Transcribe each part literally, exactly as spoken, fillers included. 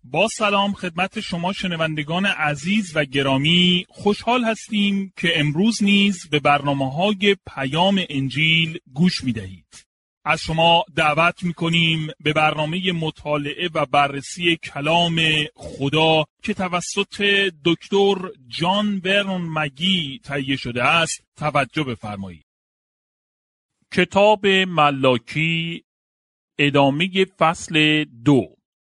با سلام خدمت شما شنوندگان عزیز و گرامی، خوشحال هستیم که امروز نیز به برنامه‌های پیام انجیل گوش می‌دهید. از شما دعوت می‌کنیم به برنامه مطالعه و بررسی کلام خدا که توسط دکتر جان ورنون مگی تهیه شده است توجه بفرمایید. کتاب ملاکی، ادامه فصل دو.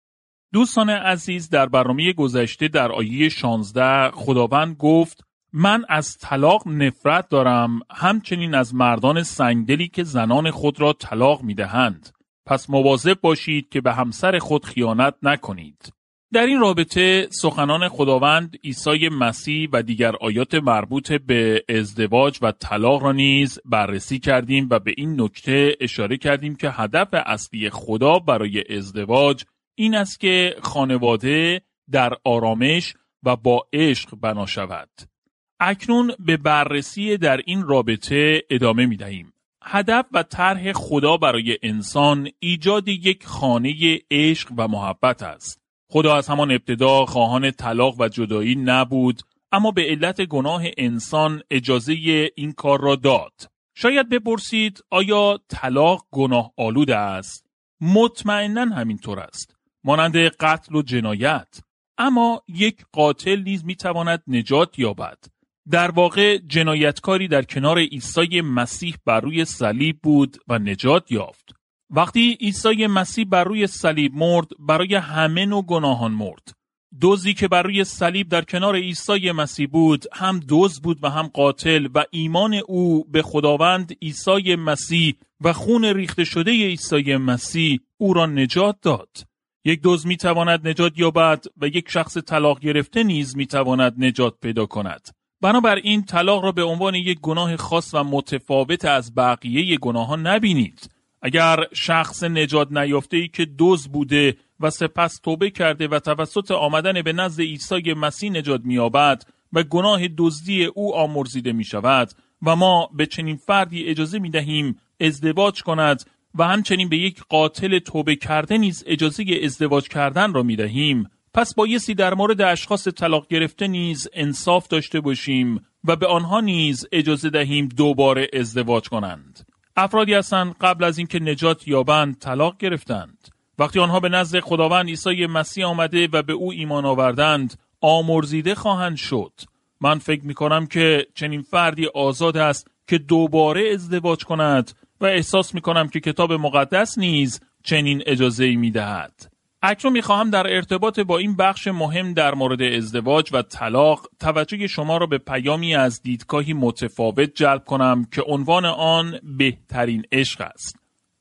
دوستان عزیز، در برنامه گذشته در آیه شانزده خداوند گفت من از طلاق نفرت دارم، همچنین از مردان سنگدلی که زنان خود را طلاق می‌دهند. پس مواظب باشید که به همسر خود خیانت نکنید. در این رابطه سخنان خداوند عیسی مسیح و دیگر آیات مربوط به ازدواج و طلاق را نیز بررسی کردیم و به این نکته اشاره کردیم که هدف اصلی خدا برای ازدواج این است که خانواده در آرامش و با عشق بنا شود. اکنون به بررسی در این رابطه ادامه می دهیم. هدف و طرح خدا برای انسان ایجاد یک خانه عشق و محبت است. خدا از همان ابتدا خواهان طلاق و جدایی نبود، اما به علت گناه انسان اجازه این کار را داد. شاید بپرسید آیا طلاق گناه آلود است؟ مطمئناً همینطور است، مانند قتل و جنایت. اما یک قاتل نیز میتواند نجات یابد. در واقع جنایتکاری در کنار عیسی مسیح بر روی صلیب بود و نجات یافت. وقتی عیسی مسیح بر روی صلیب مرد، برای همه نوع گناهان مرد. دزدی که بر روی صلیب در کنار عیسی مسیح بود، هم دزد بود و هم قاتل، و ایمان او به خداوند عیسی مسیح و خون ریخته شده عیسی مسیح او را نجات داد. یک دزد میتواند نجات یابد و یک شخص طلاق گرفته نیز میتواند نجات پیدا کند. بنابراین طلاق را به عنوان یک گناه خاص و متفاوت از بقیه گناهان نبینید. اگر شخص نجات نیافته‌ای که دزد بوده و سپس توبه کرده و توسط آمدن به نزد عیسی مسیح نجات می‌یابد و گناه دزدی او آمرزیده می‌شود و ما به چنین فردی اجازه می‌دهیم ازدواج کند و همچنین به یک قاتل توبه کرده نیز اجازه ازدواج کردن را می‌دهیم، پس بایستی در مورد اشخاص طلاق گرفته نیز انصاف داشته باشیم و به آنها نیز اجازه دهیم دوباره ازدواج کنند. افرادی هستند قبل از اینکه نجات یابند طلاق گرفتند. وقتی آنها به نزد خداوند عیسی مسیح آمده و به او ایمان آوردند، آمرزیده خواهند شد. من فکر می‌کنم که چنین فردی آزاد است که دوباره ازدواج کند و احساس می‌کنم که کتاب مقدس نیز چنین اجازه‌ای می‌دهد. اکنون می‌خواهم در ارتباط با این بخش مهم در مورد ازدواج و طلاق توجه شما را به پیامی از دیدگاهی متفاوت جلب کنم که عنوان آن بهترین عشق است.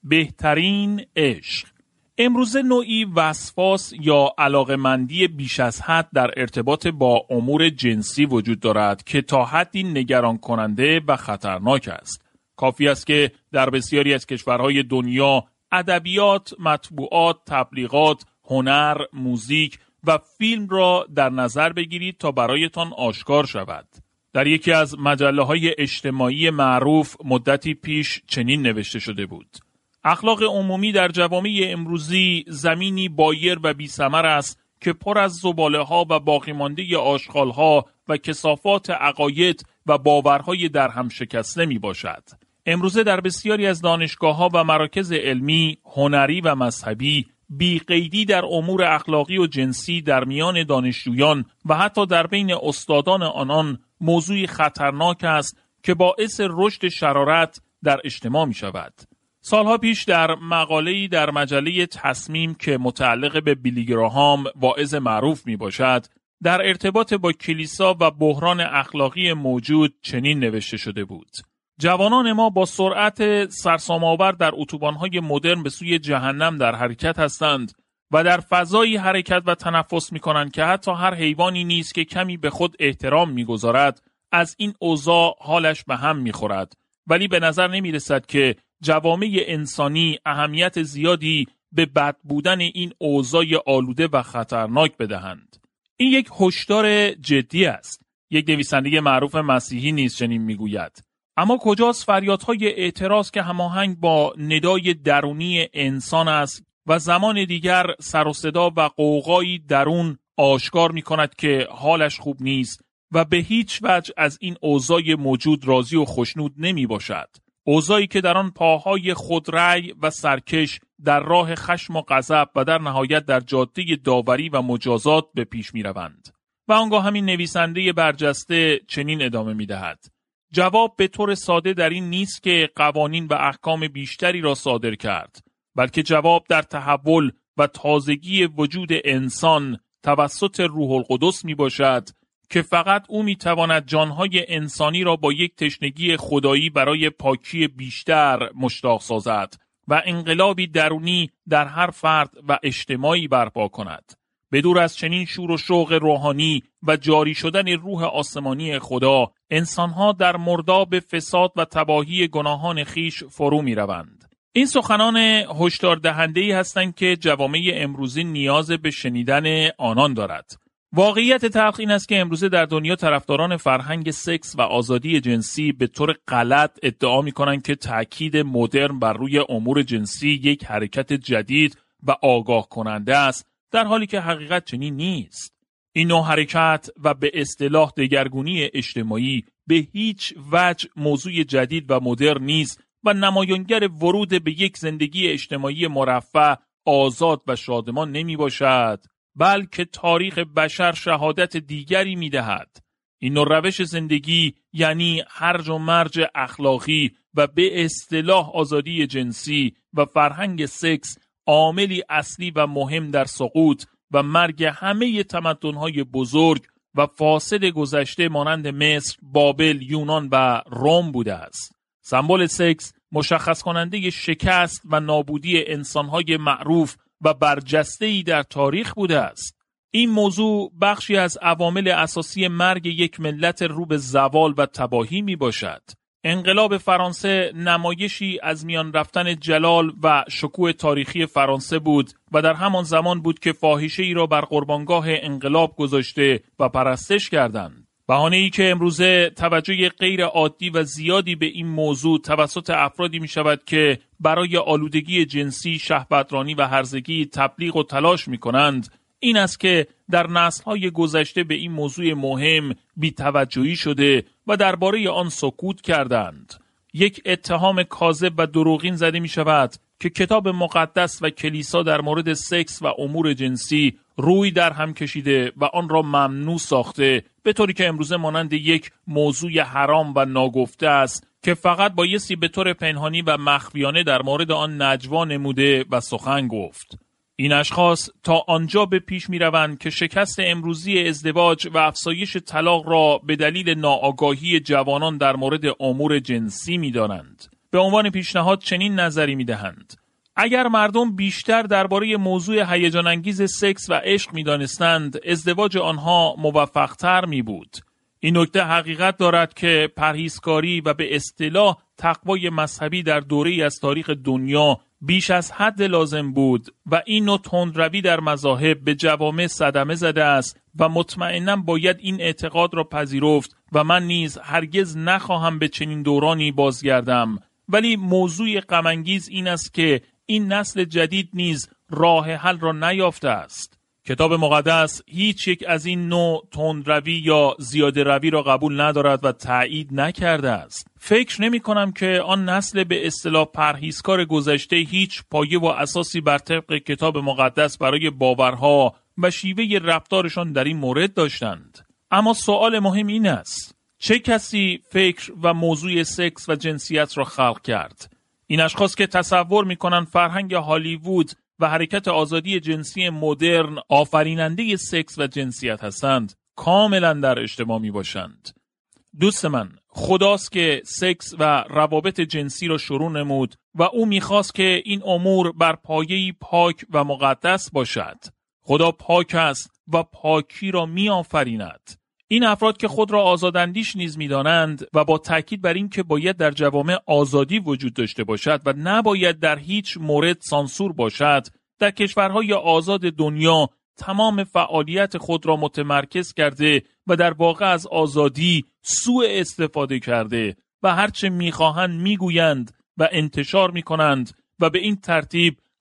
بهترین عشق. امروزه نوعی وسواس یا علاقه‌مندی بیش از حد در ارتباط با امور جنسی وجود دارد که تا حدی نگران کننده و خطرناک است. کافی است که در بسیاری از کشورهای دنیا ادبیات، مطبوعات، تبلیغات، هنر، موزیک و فیلم را در نظر بگیرید تا برایتان آشکار شود. در یکی از مجله‌های اجتماعی معروف مدتی پیش چنین نوشته شده بود: اخلاق عمومی در جوامع امروزی زمینی بایر و بی‌ثمر است که پر از زباله‌ها و باقی مانده آشغال‌ها و کثافات عقاید و باورهای در هم شکسته می باشد. امروزه در بسیاری از دانشگاه‌ها و مراکز علمی، هنری و مذهبی بی‌قیدی در امور اخلاقی و جنسی در میان دانشجویان و حتی در بین استادان آنان موضوعی خطرناک است که باعث رشد شرارت در اجتماع می شود. سالها پیش در مقاله‌ای در مجله تصمیم که متعلق به بیلی گراهام واعظ معروف می باشد، در ارتباط با کلیسا و بحران اخلاقی موجود چنین نوشته شده بود: جوانان ما با سرعت سرسام‌آور در اتوبان‌های مدرن به سوی جهنم در حرکت هستند و در فضایی حرکت و تنفس می‌کنند که حتی هر حیوانی نیست که کمی به خود احترام می‌گذارد از این اوضاع حالش به هم می‌خورد، ولی به نظر نمی‌رسد که جوامع انسانی اهمیت زیادی به بد بودن این اوضاع آلوده و خطرناک بدهند. این یک هشدار جدی است. یک نویسنده معروف مسیحی نیز چنین می‌گوید: اما کجاست فریادهای اعتراض که هماهنگ با ندای درونی انسان است و زمان دیگر سر و صدا و غوغایی درون آشکار می کند که حالش خوب نیست و به هیچ وجه از این اوضاع موجود راضی و خوشنود نمی باشد. اوضاعی که در آن پاهای خودرأی و سرکش در راه خشم و غضب و در نهایت در جاده داوری و مجازات به پیش می روند. و آنگاه همین نویسنده برجسته چنین ادامه می دهد: جواب به طور ساده در این نیست که قوانین و احکام بیشتری را صادر کرد، بلکه جواب در تحول و تازگی وجود انسان توسط روح القدس می باشد که فقط او می تواند جانهای انسانی را با یک تشنگی خدایی برای پاکی بیشتر مشتاق سازد و انقلابی درونی در هر فرد و اجتماعی برپا کند. بدور از چنین شور و شوق روحانی و جاری شدن روح آسمانی خدا، انسانها در مرداب فساد و تباهی گناهان خیش فرو می روند. این سخنان هشدار دهنده‌ای هستند که جوامع امروزی نیاز به شنیدن آنان دارد. واقعیت تلخ این است که امروزه در دنیا طرفداران فرهنگ سکس و آزادی جنسی به طور غلط ادعا می‌کنند که تأکید مدرن بر روی امور جنسی یک حرکت جدید و آگاه کننده است، در حالی که حقیقت چنین نیست. این نوع حرکت و به اصطلاح دگرگونی اجتماعی به هیچ وجه موضوع جدید و مدرن نیست و نمایانگر ورود به یک زندگی اجتماعی مرفه، آزاد و شادمان نمی باشد، بلکه تاریخ بشر شهادت دیگری می دهد. این نوع روش زندگی یعنی هرج و مرج اخلاقی و به اصطلاح آزادی جنسی و فرهنگ سکس عاملی اصلی و مهم در سقوط و مرگ همه تمدن‌های بزرگ و فاسد گذشته مانند مصر، بابل، یونان و روم بوده است. سمبل سکس مشخص کننده شکست و نابودی انسان‌های معروف و برجسته‌ای در تاریخ بوده است. این موضوع بخشی از عوامل اساسی مرگ یک ملت رو به زوال و تباهی می باشد. انقلاب فرانسه نمایشی از میان رفتن جلال و شکوه تاریخی فرانسه بود و در همان زمان بود که فاحشه‌ای را بر قربانگاه انقلاب گذاشته و پرستش کردند. بهانه‌ای که امروزه توجه غیر عادی و زیادی به این موضوع توسط افرادی می شود که برای آلودگی جنسی، شهوترانی و هرزگی تبلیغ و تلاش می کنند، این است که در نسل‌های گذشته به این موضوع مهم بی‌توجهی شده و درباره آن سکوت کردند. یک اتهام کاذب و دروغین زده می شود که کتاب مقدس و کلیسا در مورد سکس و امور جنسی روی در هم کشیده و آن را ممنوع ساخته، به طوری که امروزه مانند یک موضوع حرام و ناگفته است که فقط بایستی به طور پنهانی و مخفیانه در مورد آن نجوا نموده و سخن گفت. این اشخاص تا آنجا به پیش می روند که شکست امروزی ازدواج و افزایش طلاق را به دلیل ناآگاهی جوانان در مورد امور جنسی می دانند. به عنوان پیشنهاد چنین نظری می دهند: اگر مردم بیشتر درباره موضوع هیجان انگیز سکس و عشق می دانستند، ازدواج آنها موفق‌تر می بود. این نکته حقیقت دارد که پرهیزکاری و به اصطلاح تقوای مذهبی در دوره‌ای از تاریخ دنیا بیش از حد لازم بود و این نوع تندروی در مذاهب به جوامع صدمه زده است و مطمئناً باید این اعتقاد را پذیرفت و من نیز هرگز نخواهم به چنین دورانی بازگردم. ولی موضوع غم‌انگیز این است که این نسل جدید نیز راه حل را نیافته است. کتاب مقدس هیچ یک از این نوع تندروی یا زیاده روی را قبول ندارد و تایید نکرده است. فکر نمی کنم که آن نسل به اصطلاح پرهیزکار گذشته هیچ پایه و اساسی بر طبق کتاب مقدس برای باورها و شیوه رفتارشان در این مورد داشتند. اما سوال مهم این است: چه کسی فکر و موضوع سکس و جنسیت را خلق کرد؟ این اشخاص که تصور می‌کنند فرهنگ هالیوود و حرکت آزادی جنسی مدرن آفریننده سکس و جنسیت هستند، کاملا در اشتباه می باشند. دوست من، خداست که سکس و روابط جنسی را شروع نمود و او می‌خواست که این امور بر پایه‌ای پاک و مقدس باشد. خدا پاک است و پاکی را می‌آفریند. این افراد که خود را آزاداندیش نیز می‌دانند و با تاکید بر این که باید در جوامع آزادی وجود داشته باشد و نباید در هیچ مورد سانسور باشد، در کشورهای آزاد دنیا تمام فعالیت خود را متمرکز کرده و در واقع از آزادی سوء استفاده کرده و هرچه می‌خواهند می‌گویند و انتشار می‌کنند و به این ترتیب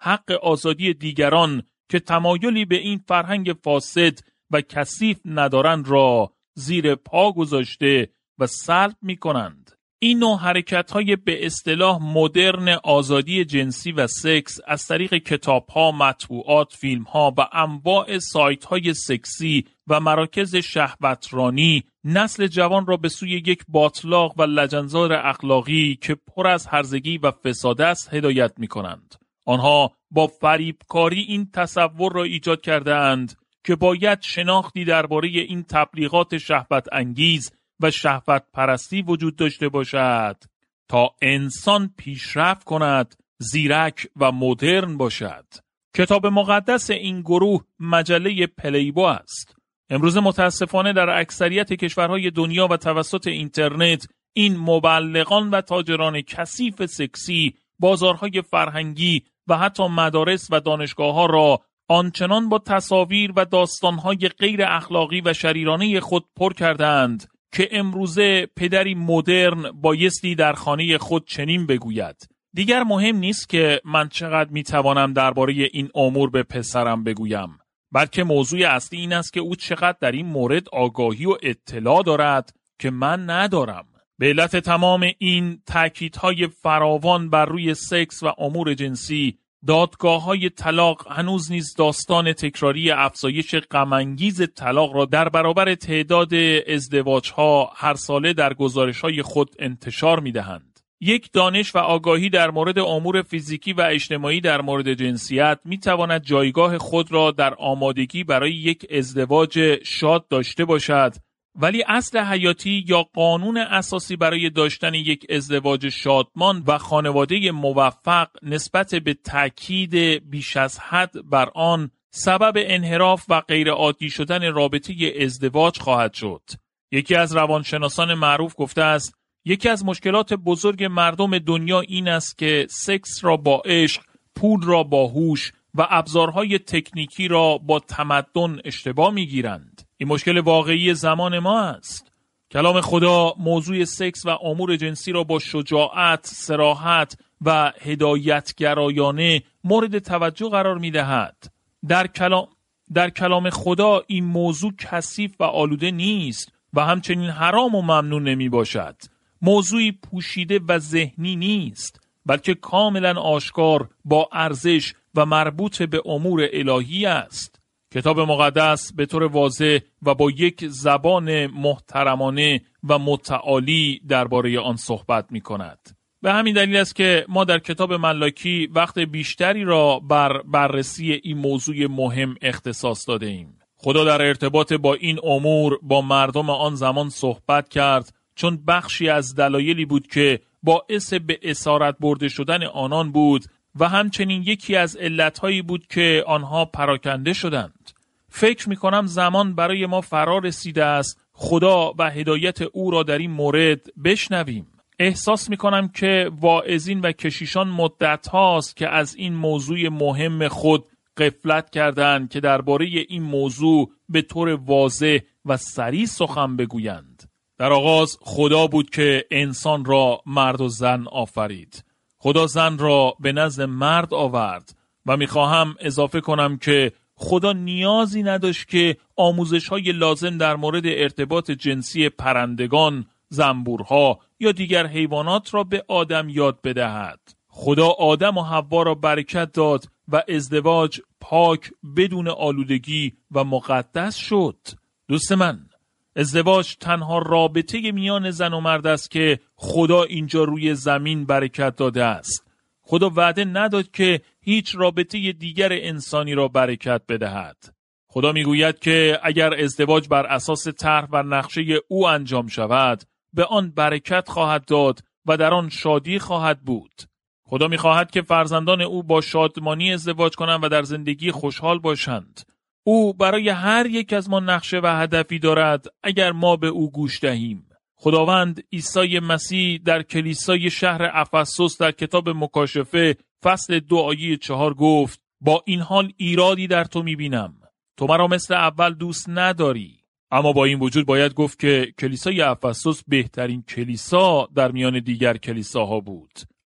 حق آزادی دیگران که تمایلی به این فرهنگ فاسد و کثیف ندارند را زیر پا گذاشته و سلب می کنند. این نوع حرکت‌های به اصطلاح مدرن آزادی جنسی و سکس از طریق کتاب‌ها، مطبوعات، فیلم‌ها و انواع سایت‌های سکسی و مراکز شهوترانی نسل جوان را به سوی یک باطلاق و لجنزار اخلاقی که پر از هرزگی و فساد است هدایت می‌کنند. آنها با فریبکاری این تصور را ایجاد کرده‌اند که باید شناختی درباره این تبلیغات شهوت انگیز و شهوت پرستی وجود داشته باشد تا انسان پیشرفت کند، زیرک و مدرن باشد. کتاب مقدس این گروه مجله پلیبو است. امروز متاسفانه در اکثریت کشورهای دنیا و توسط اینترنت این مبلغان و تاجران کثیف سکسی بازارهای فرهنگی و حتی مدارس و دانشگاه‌ها را آنچنان با تصاویر و داستانهای غیر اخلاقی و شریرانه خود پر کردند که امروزه پدری مدرن بایستی در خانه خود چنین بگوید: دیگر مهم نیست که من چقدر میتوانم درباره این امور به پسرم بگویم، بلکه موضوع اصلی این است که او چقدر در این مورد آگاهی و اطلاع دارد که من ندارم. به علت تمام این تأکیدهای فراوان بر روی سکس و امور جنسی، دادگاه‌های طلاق هنوز نیز داستان تکراری افزایش غم‌انگیز طلاق را در برابر تعداد ازدواج‌ها هر ساله در گزارش‌های خود انتشار می‌دهند. یک دانش و آگاهی در مورد امور فیزیکی و اجتماعی در مورد جنسیت می‌تواند جایگاه خود را در آمادگی برای یک ازدواج شاد داشته باشد، ولی اصل حیاتی یا قانون اساسی برای داشتن یک ازدواج شادمان و خانواده موفق نسبت به تأکید بیش از حد بر آن سبب انحراف و غیر عادی شدن رابطه ازدواج خواهد شد. یکی از روانشناسان معروف گفته است: یکی از مشکلات بزرگ مردم دنیا این است که سکس را با عشق، پول را با هوش و ابزارهای تکنیکی را با تمدن اشتباه می‌گیرند. این مشکل واقعی زمان ما است. کلام خدا موضوع سکس و امور جنسی را با شجاعت، صراحت و هدایتگرایانه مورد توجه قرار می‌دهد. در کلام در کلام خدا این موضوع کثیف و آلوده نیست و همچنین حرام و ممنوع نمی‌باشد. موضوعی پوشیده و ذهنی نیست، بلکه کاملا آشکار، با ارزش و مربوط به امور الهی است. کتاب مقدس به طور واضح و با یک زبان محترمانه و متعالی درباره آن صحبت می کند. به همین دلیل است که ما در کتاب ملاکی وقت بیشتری را بر بررسی این موضوع مهم اختصاص داده ایم. خدا در ارتباط با این امور با مردم آن زمان صحبت کرد، چون بخشی از دلایلی بود که باعث به اسارت برده شدن آنان بود و همچنین یکی از علتهایی بود که آنها پراکنده شدند. فکر می‌کنم زمان برای ما فرا رسیده است خدا و هدایت او را در این مورد بشنویم. احساس می‌کنم که واعظین و کشیشان مدت هاست که از این موضوع مهم خود غفلت کردند که درباره این موضوع به طور واضح و صریح سخن بگویند. در آغاز خدا بود که انسان را مرد و زن آفرید. خدا زن را به نزد مرد آورد و میخواهم اضافه کنم که خدا نیازی نداشت که آموزش‌های لازم در مورد ارتباط جنسی پرندگان، زنبورها یا دیگر حیوانات را به آدم یاد بدهد. خدا آدم و حوا را برکت داد و ازدواج پاک، بدون آلودگی و مقدس شد. دوست من، ازدواج تنها رابطه میان زن و مرد است که خدا اینجا روی زمین برکت داده است. خدا وعده نداد که هیچ رابطه دیگر انسانی را برکت بدهد. خدا میگوید که اگر ازدواج بر اساس طرح و نقشه او انجام شود، به آن برکت خواهد داد و در آن شادی خواهد بود. خدا میخواهد که فرزندان او با شادمانی ازدواج کنند و در زندگی خوشحال باشند. او برای هر یک از ما نقشه و هدفی دارد اگر ما به او گوش دهیم. خداوند عیسی مسیح در کلیسای شهر افسوس در کتاب مکاشفه فصل دو آیه چهار گفت: با این حال ایرادی در تو میبینم، تو مرا مثل اول دوست نداری. اما با این وجود باید گفت که کلیسای افسوس بهترین کلیسا در میان دیگر کلیساها بود.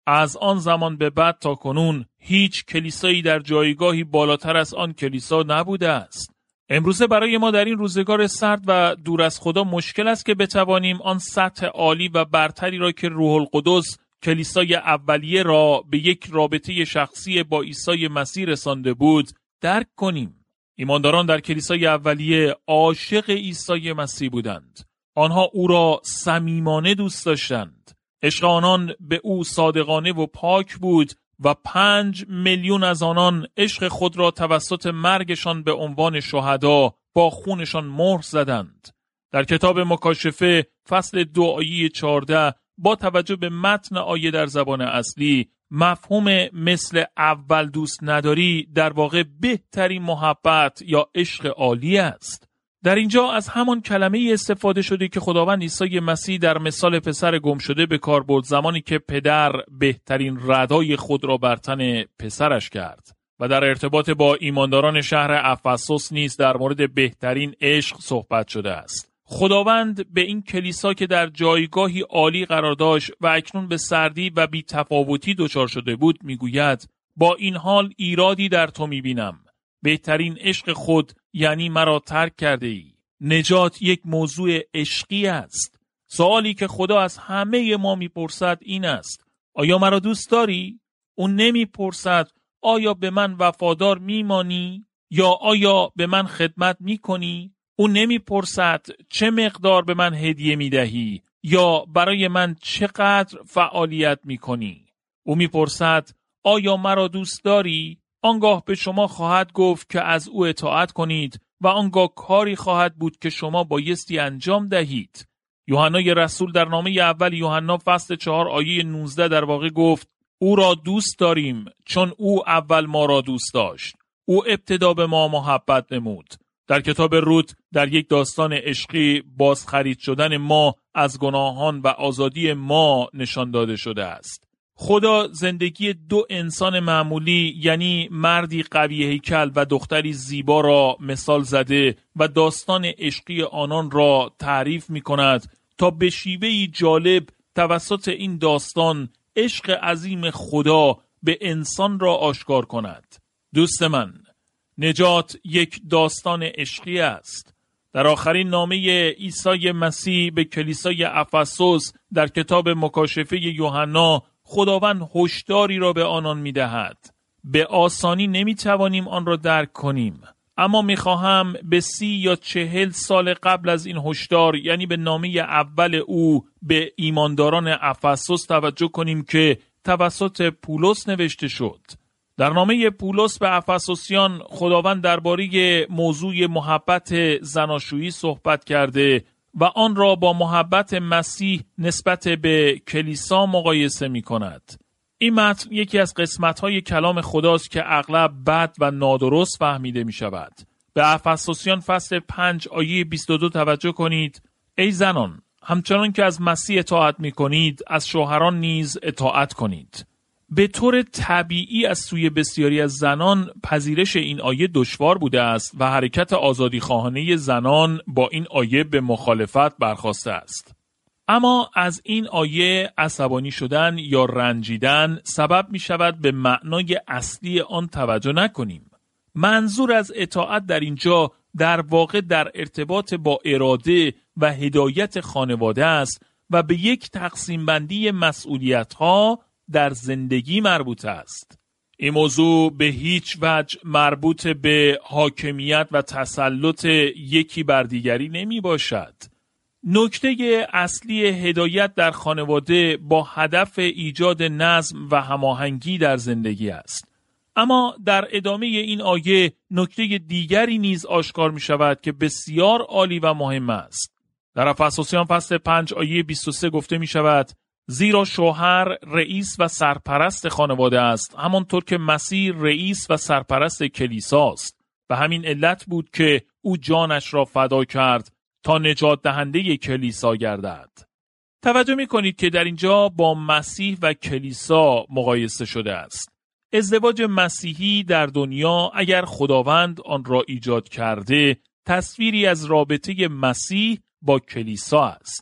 از آن زمان به بعد تا کنون هیچ کلیسایی در جایگاهی بالاتر از آن کلیسا نبوده است. امروزه برای ما در این روزگار سرد و دور از خدا مشکل است که بتوانیم آن سطح عالی و برتری را که روح القدس کلیسای اولیه را به یک رابطه شخصی با عیسی مسیح رسانده بود درک کنیم. ایمانداران در کلیسای اولیه عاشق عیسی مسیح بودند. آنها او را صمیمانه دوست داشتند. عشق آنان به او صادقانه و پاک بود و پنج میلیون از آنان عشق خود را توسط مرگشان به عنوان شهدا با خونشان مهر زدند. در کتاب مکاشفه فصل دو آیه چهارده با توجه به متن آیه در زبان اصلی، مفهوم مثل اول دوست نداری در واقع بهترین محبت یا عشق عالی است. در اینجا از همان کلمه استفاده شده که خداوند عیسی مسیح در مثال پسر گم شده به کار برد زمانی که پدر بهترین ردای خود را بر تن پسرش کرد و در ارتباط با ایمانداران شهر افسوس نیز در مورد بهترین عشق صحبت شده است. خداوند به این کلیسا که در جایگاهی عالی قرار داشت و اکنون به سردی و بی تفاوتی دچار شده بود میگوید با این حال ایرادی در تو میبینم. بهترین عشق خود یعنی مرا ترک کرده ای. نجات یک موضوع عشقی است. سوالی که خدا از همه ما میپرسد این است: آیا مرا دوست داری؟ اون نمیپرسد آیا به من وفادار میمانی یا آیا به من خدمت میکنی؟ اون نمیپرسد چه مقدار به من هدیه میدهی یا برای من چقدر فعالیت میکنی. او میپرسد آیا مرا دوست داری؟ آنگاه به شما خواهد گفت که از او اطاعت کنید و آنگاه کاری خواهد بود که شما بایستی انجام دهید. یوحنای رسول در نامه اول یوحنا فصل چهار آیه نوزده در واقع گفت او را دوست داریم چون او اول ما را دوست داشت. او ابتدا به ما محبت نمود. در کتاب رود در یک داستان عشقی بازخرید شدن ما از گناهان و آزادی ما نشان داده شده است. خدا زندگی دو انسان معمولی یعنی مردی قوی هیکل و دختری زیبا را مثال زده و داستان عشقی آنان را تعریف می کند تا به شیوهی جالب توسط این داستان عشق عظیم خدا به انسان را آشکار کند. دوست من، نجات یک داستان عشقی است. در آخرین نامه عیسی مسیح به کلیسای افسوس در کتاب مکاشفه یوحنا خداوند هشداری را به آنان می‌دهد. به آسانی نمی‌توانیم آن را درک کنیم، اما می‌خواهم به سی یا چهل سال قبل از این هشدار یعنی به نامه اول او به ایمانداران افسوس توجه کنیم که توسط پولس نوشته شد. در نامه پولس به افسوسیان خداوند درباره موضوع محبت زناشویی صحبت کرده و آن را با محبت مسیح نسبت به کلیسا مقایسه می کند. این متن یکی از قسمت‌های کلام خداست که اغلب بد و نادرست فهمیده می شود. به افسوسیان فصل پنج آیه بیست و دو توجه کنید. ای زنان، همچنان که از مسیح اطاعت می کنید، از شوهران نیز اطاعت کنید. به طور طبیعی از سوی بسیاری از زنان پذیرش این آیه دشوار بوده است و حرکت آزادی خواهانه زنان با این آیه به مخالفت برخاسته است. اما از این آیه عصبانی شدن یا رنجیدن سبب می شود به معنای اصلی آن توجه نکنیم. منظور از اطاعت در اینجا در واقع در ارتباط با اراده و هدایت خانواده است و به یک تقسیم بندی مسئولیت‌ها در زندگی مربوط است. این موضوع به هیچ وجه مربوط به حاکمیت و تسلط یکی بر دیگری نمی باشد. نکته اصلی هدایت در خانواده با هدف ایجاد نظم و هماهنگی در زندگی است. اما در ادامه این آیه نکته دیگری نیز آشکار می شود که بسیار عالی و مهم است. در افسوسیان فصل پنج آیه بیست و سه گفته می شود زیرا شوهر رئیس و سرپرست خانواده است، همانطور که مسیح رئیس و سرپرست کلیساست. و همین علت بود که او جانش را فدا کرد تا نجات دهنده کلیسا گردد. توجه می کنید که در اینجا با مسیح و کلیسا مقایسه شده است. ازدواج مسیحی در دنیا اگر خداوند آن را ایجاد کرده، تصویری از رابطه مسیح با کلیسا است.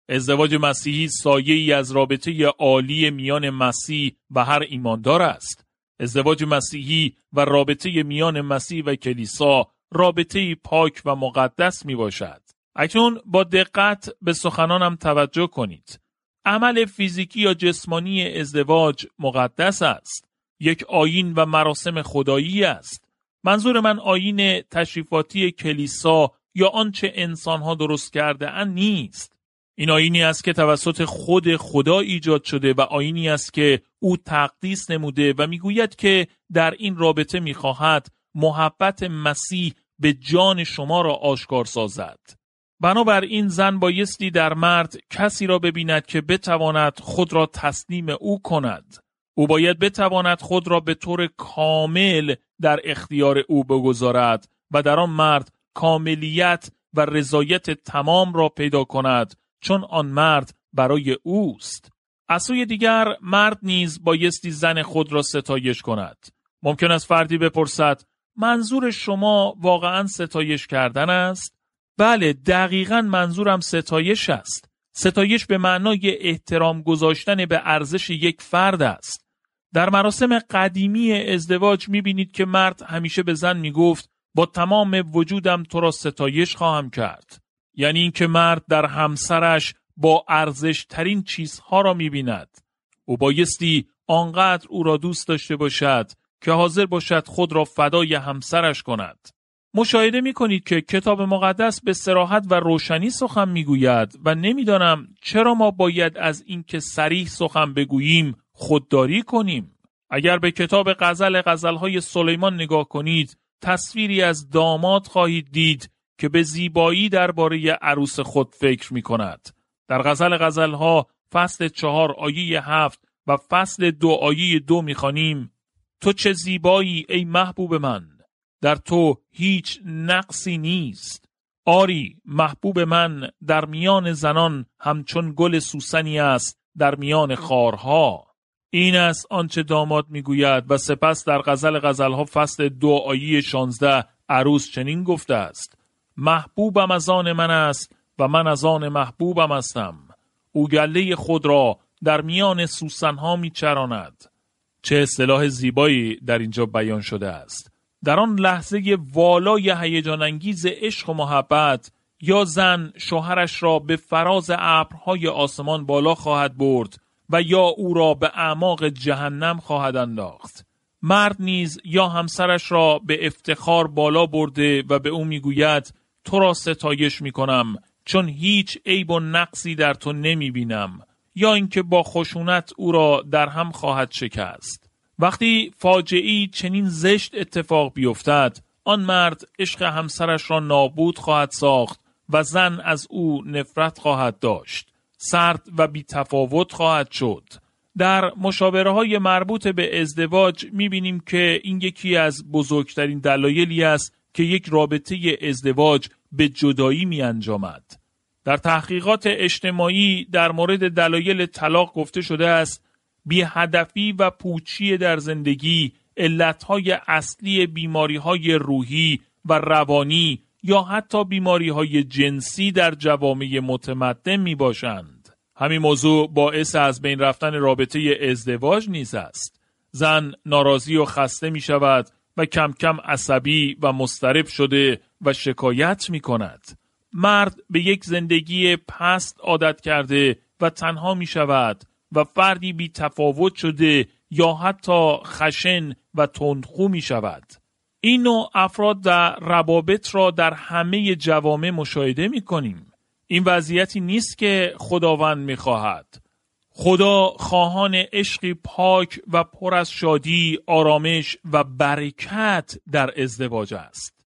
ازدواج مسیحی سایه‌ای از رابطه عالی میان مسیح و هر ایماندار است. ازدواج مسیحی و رابطه میان مسیح و کلیسا رابطه‌ای پاک و مقدس می باشد. اکنون با دقت به سخنانم توجه کنید. عمل فیزیکی یا جسمانی ازدواج مقدس است. یک آیین و مراسم خدایی است. منظور من آیین تشریفاتی کلیسا یا آنچه انسانها درست کرده اند نیست. این آیینی است که توسط خود خدا ایجاد شده و آیینی است که او تقدیس نموده و میگوید که در این رابطه میخواهد محبت مسیح به جان شما را آشکار سازد. بنابراین زن بایستی در مرد کسی را ببیند که بتواند خود را تسلیم او کند. او باید بتواند خود را به طور کامل در اختیار او بگذارد و در آن مرد کاملیت و رضایت تمام را پیدا کند، چون آن مرد برای اوست. از سوی دیگر مرد نیز بایستی زن خود را ستایش کند. ممکن است فردی بپرسد منظور شما واقعا ستایش کردن است؟ بله، دقیقاً منظورم ستایش است. ستایش به معنای احترام گذاشتن به ارزش یک فرد است. در مراسم قدیمی ازدواج می‌بینید که مرد همیشه به زن می‌گفت با تمام وجودم تو را ستایش خواهم کرد. یعنی اینکه مرد در همسرش با ارزش ترین چیزها را می‌بیند. او بایستی آنقدر او را دوست داشته باشد که حاضر باشد خود را فدای همسرش کند. مشاهده می‌کنید که کتاب مقدس به صراحت و روشنی سخن می‌گوید و نمی‌دانم چرا ما باید از اینکه صریح سخن بگوییم خودداری کنیم. اگر به کتاب غزل غزل‌های سلیمان نگاه کنید، تصویری از داماد خواهید دید که به زیبایی درباره عروس خود فکر می‌کند. در غزل غزل‌ها فصل چهار آیه هفت و فصل دو آیه دو می‌خوانیم: تو چه زیبایی ای محبوب من، در تو هیچ نقصی نیست. آری محبوب من در میان زنان همچون گل سوسنی است در میان خارها. این است آنچه داماد میگوید و سپس در غزل غزلها فصل دو آیه شانزده عروس چنین گفته است: محبوبم از آن من است و من از آن محبوبم هستم. او گله خود را در میان سوسنها میچراند. چه اصطلاح زیبایی در اینجا بیان شده است. در آن لحظه والای هیجان انگیز عشق و محبت، یا زن شوهرش را به فراز ابرهای آسمان بالا خواهد برد و یا او را به اعماق جهنم خواهد انداخت. مرد نیز یا همسرش را به افتخار بالا برده و به او میگوید تو را ستایش میکنم چون هیچ عیب و نقصی در تو نمیبینم، یا اینکه با خشونت او را در هم خواهد شکست. وقتی فاجعه‌ای چنین زشت اتفاق بیفتد، آن مرد عشق همسرش را نابود خواهد ساخت و زن از او نفرت خواهد داشت. سرد و بی تفاوت خواهد شد. در مشاوره های مربوط به ازدواج می‌بینیم که این یکی از بزرگترین دلایلی است که یک رابطه ازدواج به جدایی می‌انجامد. در تحقیقات اجتماعی در مورد دلایل طلاق گفته شده است: بی هدفی و پوچی در زندگی علتهای اصلی بیماری‌های روحی و روانی یا حتی بیماری‌های جنسی در جوامع متمدن می‌باشند. همین موضوع باعث از بین رفتن رابطه ازدواج نیز است. زن ناراضی و خسته می‌شود و کم کم عصبی و مضطرب شده و شکایت می‌کند. مرد به یک زندگی پست عادت کرده و تنها می‌شود و فردی بی تفاوت شده یا حتی خشن و تندخو می‌شود. این نوع افراد و روابط را در همه جوامع مشاهده می‌کنیم. این وضعیتی نیست که خداوند می‌خواهد. خدا خواهان عشقی پاک و پر از شادی، آرامش و برکت در ازدواج است.